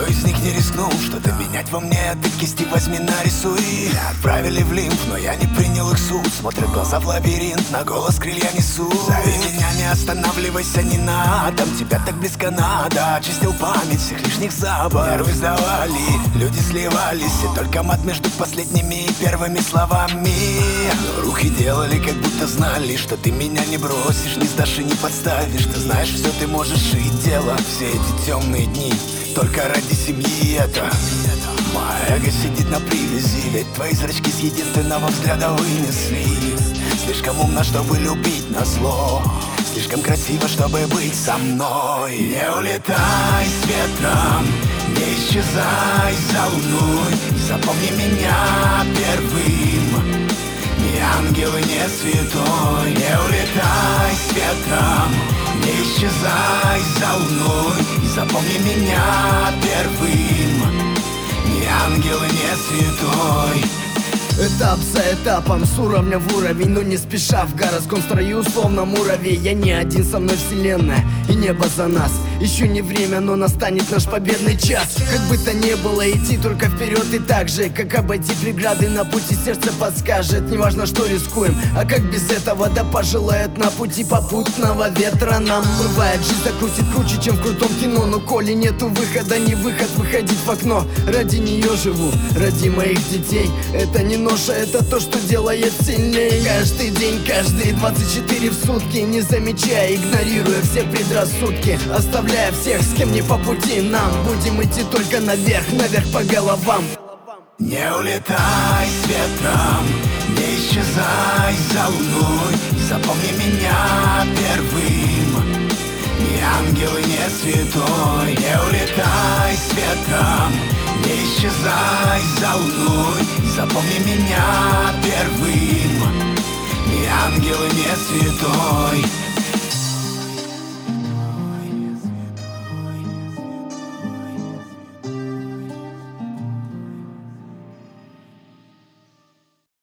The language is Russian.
Никто из них не рискнул что-то менять во мне. Ты кисти возьми, нарисуй. Меня отправили в лимб, но я не принял их суд. Смотрят глаза в лабиринт, на голос крылья несу. Зови меня, не останавливайся ни на атом. Тебя так близко надо. Очистил память всех лишних забот. Нервы сдавали, люди сливались, и только мат между последними и первыми словами. Но руки делали, как будто знали, что ты меня не бросишь, не сдашь и не подставишь. Ты знаешь, все ты можешь жить дело. Все эти темные дни только ради семьи это. Моя эго сидит на привязи, ведь твои зрачки с единственного взгляда вынесли. Слишком умно, чтобы любить назло, слишком красиво, чтобы быть со мной. Не улетай с ветром, не исчезай за луной. Запомни меня первым, не ангел и не святой. Не улетай с ветром, не исчезай за луной. Запомни меня первым, не ангел и не святой. Этап за этапом, с уровня в уровень, но не спеша в городском строю, словно муравей. Я не один, со мной вселенная и небо за нас. Еще не время, но настанет наш победный час. Как бы то ни было, идти только вперед. И так же, как обойти преграды на пути, сердце подскажет. Неважно, что рискуем, а как без этого, да пожелает на пути попутного ветра нам. Бывает, жизнь закрутит круче, чем в крутом кино. Но коли нету выхода, не выход, выходить в окно. Ради нее живу, ради моих детей. Это не ноша, это то, что делает сильнее. Каждый день, каждые 24 в сутки, не замечая, игнорируя все предрассудки, оставляя всех, с кем не по пути нам. Будем идти только наверх, наверх по головам. Не улетай с ветром, не исчезай за луной. Запомни меня первым, не ангел и не святой. Не улетай с ветром, не исчезай за луной. Запомни меня первым, не ангел и не святой.